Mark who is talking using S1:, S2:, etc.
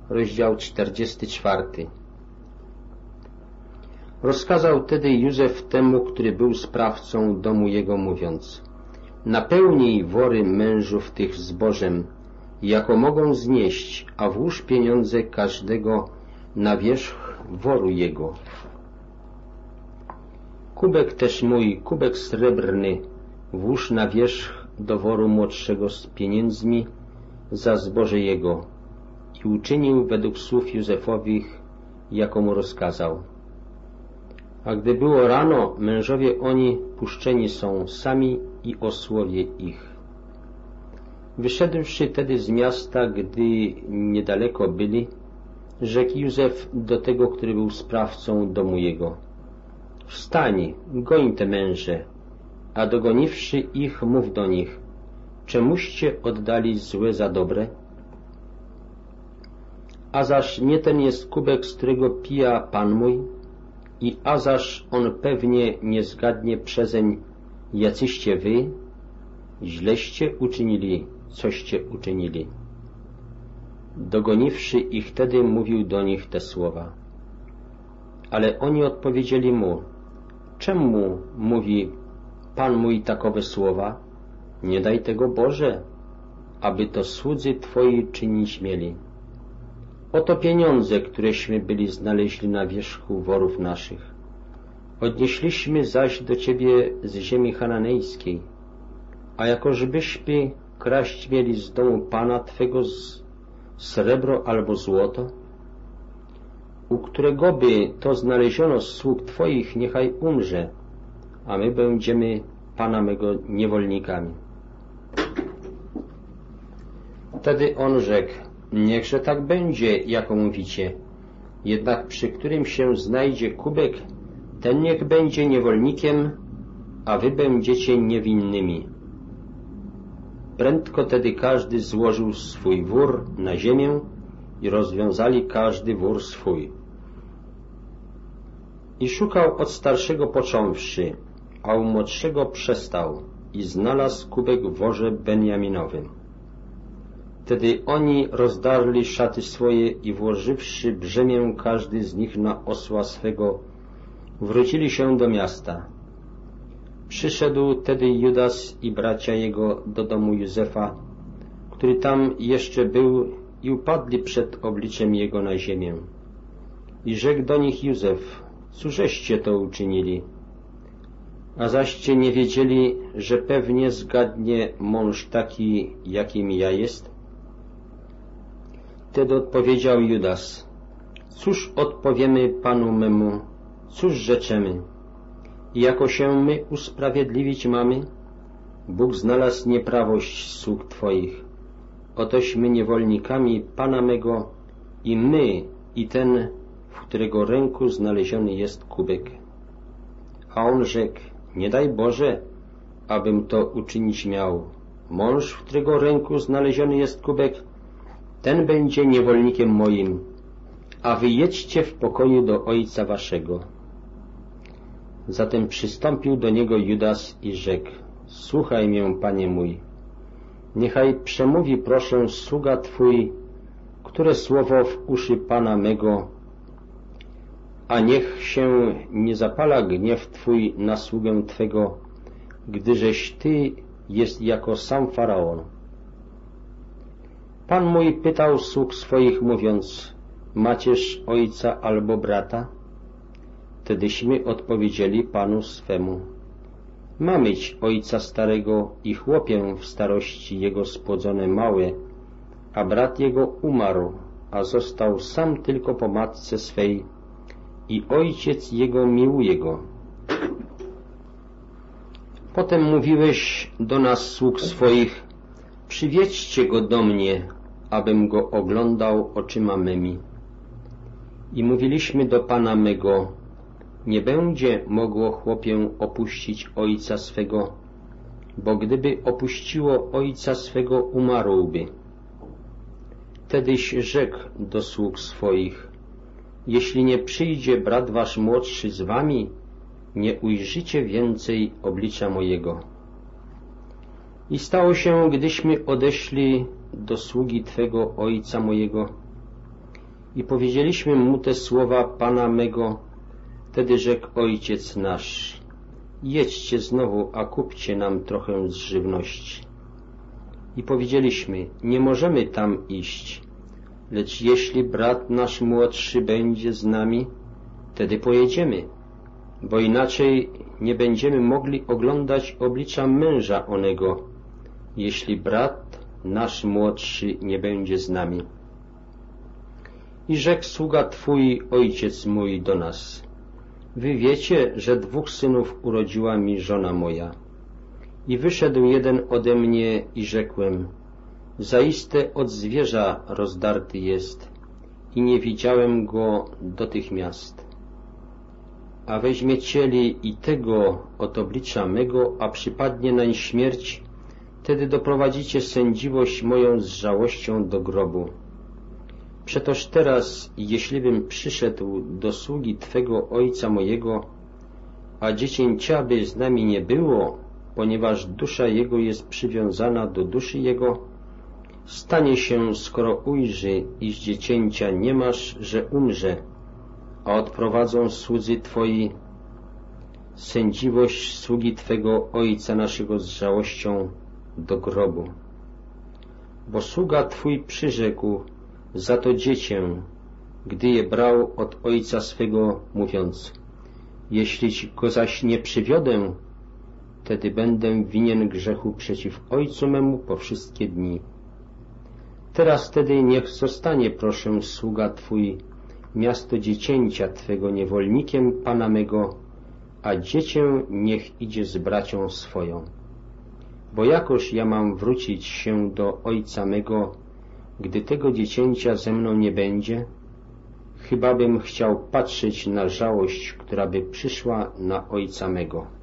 S1: rozdział 44. Rozkazał tedy Józef temu, który był sprawcą domu jego, mówiąc: napełnij wory mężów tych zbożem, jako mogą znieść, a włóż pieniądze każdego na wierzch woru jego. Kubek też mój, kubek srebrny, włóż na wierzch do woru młodszego z pieniędzmi za zboże jego. I uczynił według słów Józefowich, jako mu rozkazał. A gdy było rano, mężowie oni puszczeni są sami i osłowie ich. Wyszedłszy tedy z miasta, gdy niedaleko byli, rzekł Józef do tego, który był sprawcą domu jego: wstań, goń te męże, a dogoniwszy ich, mów do nich: czemuście oddali złe za dobre? A zaż nie ten jest kubek, z którego pija pan mój? I a zaż on pewnie nie zgadnie przezeń, jacyście wy? Źleście uczynili, coście uczynili. Dogoniwszy ich wtedy, mówił do nich te słowa. Ale oni odpowiedzieli mu: czemu mówi pan mój takowe słowa? Nie daj tego, Boże, aby to słudzy twoi czynić mieli. Oto pieniądze, któreśmy byli znaleźli na wierzchu worów naszych. Odnieśliśmy zaś do ciebie z ziemi chananejskiej, a jakożbyśmy kraść mieli z domu pana twego srebro albo złoto, u którego by to znaleziono z sług twoich, niechaj umrze, a my będziemy pana mego niewolnikami. Wtedy on rzekł: niechże tak będzie, jako mówicie, jednak przy którym się znajdzie kubek, ten niech będzie niewolnikiem, a wy będziecie niewinnymi. Prędko tedy każdy złożył swój wór na ziemię i rozwiązali każdy wór swój. I szukał od starszego począwszy, a u młodszego przestał i znalazł kubek w worze Benjaminowym. Wtedy oni rozdarli szaty swoje i włożywszy brzemię każdy z nich na osła swego, wrócili się do miasta. Przyszedł tedy Judas i bracia jego do domu Józefa, który tam jeszcze był, i upadli przed obliczem jego na ziemię. I rzekł do nich Józef: cóżeście to uczynili? A zaście nie wiedzieli, że pewnie zgadnie mąż taki, jakim ja jest? Wtedy odpowiedział Judas: cóż odpowiemy panu memu, cóż rzeczemy? I jako się my usprawiedliwić mamy? Bóg znalazł nieprawość sług twoich. Otośmy niewolnikami pana mego, i my, i ten, w którego ręku znaleziony jest kubek. A on rzekł: nie daj Boże, abym to uczynić miał. Mąż, w którego ręku znaleziony jest kubek, ten będzie niewolnikiem moim, a wy jedźcie w pokoju do ojca waszego. Zatem przystąpił do niego Judas i rzekł: słuchaj mię, panie mój, niechaj przemówi proszę sługa twój, które słowo w uszy pana mego, a niech się nie zapala gniew twój na sługę twego, gdyżeś ty jest jako sam Faraon. Pan mój pytał sług swoich, mówiąc: macież ojca albo brata? Wtedyśmy odpowiedzieli panu swemu: mamyć ojca starego i chłopię w starości jego spłodzone małe, a brat jego umarł, a został sam tylko po matce swej, i ojciec jego miłuje go. Potem mówiłeś do nas sług swoich: przywiedźcie go do mnie, abym go oglądał oczyma mymi. I mówiliśmy do pana mego: nie będzie mogło chłopię opuścić ojca swego, bo gdyby opuściło ojca swego, umarłby. Wtedyś rzekł do sług swoich: jeśli nie przyjdzie brat wasz młodszy z wami, nie ujrzycie więcej oblicza mojego. I stało się, gdyśmy odeszli do sługi twego ojca mojego, I powiedzieliśmy mu te słowa Pana mego. Wtedy rzekł ojciec nasz: jedźcie znowu, a kupcie nam trochę z żywności. I powiedzieliśmy: nie możemy tam iść, lecz jeśli brat nasz młodszy będzie z nami, wtedy pojedziemy, bo inaczej nie będziemy mogli oglądać oblicza męża onego, jeśli brat nasz młodszy nie będzie z nami. I rzekł sługa Twój, ojciec mój, do nas: wy wiecie, że 2 synów urodziła mi żona moja. I wyszedł jeden ode mnie i rzekłem: zaiste od zwierza rozdarty jest i nie widziałem go dotychmiast. A weźmiecie-li i tego od oblicza mego, a przypadnie nań śmierć, wtedy doprowadzicie sędziwość moją z żałością do grobu. Przetoż teraz, jeślibym przyszedł do sługi Twego ojca mojego, a dziecięcia by z nami nie było, ponieważ dusza jego jest przywiązana do duszy jego, stanie się, skoro ujrzy, iż dziecięcia nie masz, że umrze, a odprowadzą słudzy Twoi sędziwość sługi Twego ojca naszego z żałością do grobu. Bo sługa Twój przyrzekł za to dziecię, gdy je brał od ojca swego, mówiąc: jeśli go zaś nie przywiodę, wtedy będę winien grzechu przeciw ojcu memu po wszystkie dni. Teraz wtedy niech zostanie, proszę, sługa Twój miasto dziecięcia Twego niewolnikiem Pana mego, a dziecię niech idzie z bracią swoją. Bo jakoż ja mam wrócić się do ojca mego, gdy tego dziecięcia ze mną nie będzie? Chyba bym chciał patrzeć na żałość, która by przyszła na ojca mego.